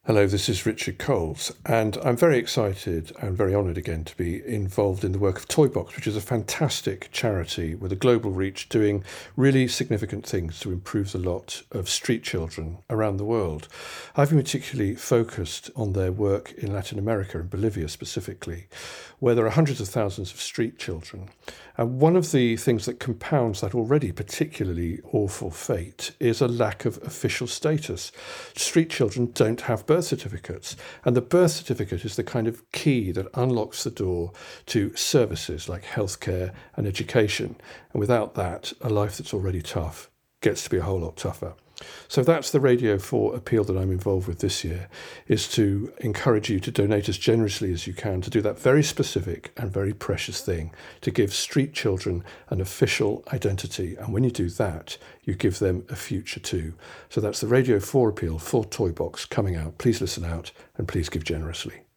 Hello, this is Richard Coles, and I'm very excited and very honoured again to be involved in the work of Toybox, which is a fantastic charity with a global reach doing really significant things to improve the lot of street children around the world. I've been particularly focused on their work in Latin America, in Bolivia specifically, where there are hundreds of thousands of street children. And one of the things that compounds that already particularly awful fate is a lack of official status. Street children don't have birth certificates, and the birth certificate is the kind of key that unlocks the door to services like healthcare and education. And without that, a life that's already tough gets to be a whole lot tougher. So that's the Radio 4 appeal that I'm involved with this year, is to encourage you to donate as generously as you can to do that very specific and very precious thing, to give street children an official identity. And when you do that, you give them a future too. So that's the Radio 4 appeal for Toybox coming out. Please listen out and please give generously.